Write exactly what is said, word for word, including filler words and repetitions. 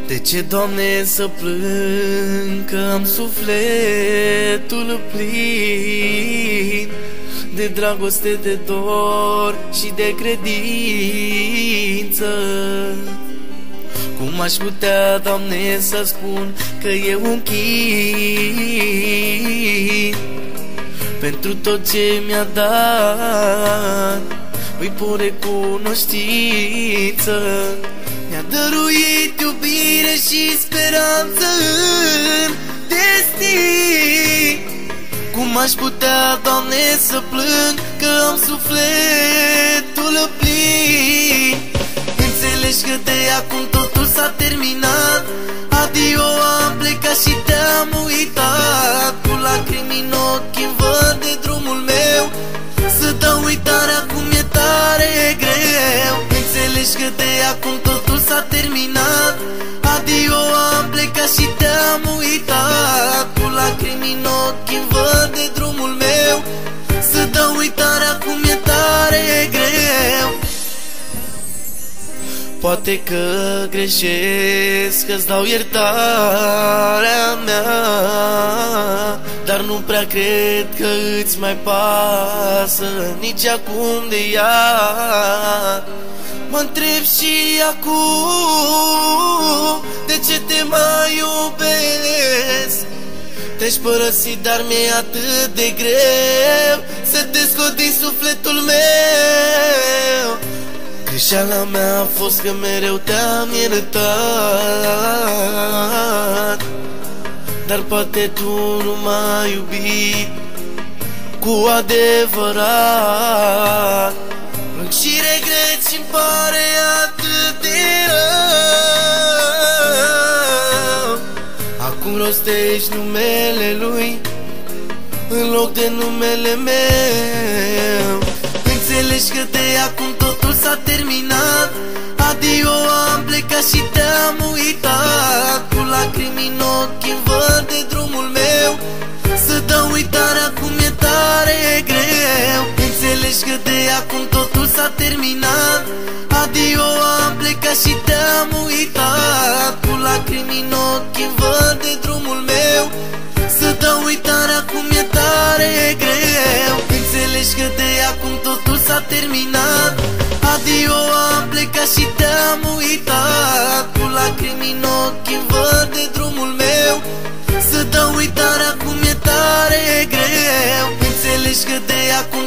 De ce, Doamne, să plâng, că am sufletul plin de dragoste, de dor și de credință? Cum aș putea, Doamne, să spun că e un chin pentru tot ce mi-a dat? Îi pun recunoștință. Mi-a dăruit iubire și speranță în destin. Cum aș putea, Doamne, să plâng, că am sufletul plin? Înțelegi că de acum totul s-a terminat. Adio, am plecat și te-am uitat. Cu lacrimi în ochi îmi văd de drumul meu. Să dau uitarea cum e tare greu. Înțelegi că de acum totul s-a terminat. Adio, am plecat și te-am uitat. Cu lacrimi în ochi îmi văd de drumul meu. Să dau uitarea cum e tare greu. Poate că greșesc, că-ți dau iertarea mea, dar nu prea cred că îți mai pasă nici acum de ea. Mă-ntreb și acum de ce te mai iubesc. Te-aș părăsi, dar mi-e atât de greu să te scot din sufletul meu. Greșeala mea a fost că mereu te-am iertat, dar poate tu nu m-ai iubit cu adevărat. Plâng și regret și-mi pare atât de rău. Acum rostești numele lui în loc de numele meu. Înțelegi că de acum totul s-a terminat. Adio, am plecat și te-am uitat. Cu lacrimi în ochi îmi văd de drumul meu. Să dau uitarea cum e tare greu. Înțelegi că de acum totul s-a terminat. Adio, am plecat și te-am uitat. Cu lacrimi în ochi îmi văd de drumul meu. Să dau uitarea cum e tare greu. Înțelegi că de acum totul s-a terminat. Adio, am plecat și te-am uitat. Cu lacrimi în ochi îmi văd de drumul meu. Să dau uitarea cum e tare greu. Înțelegi că de acum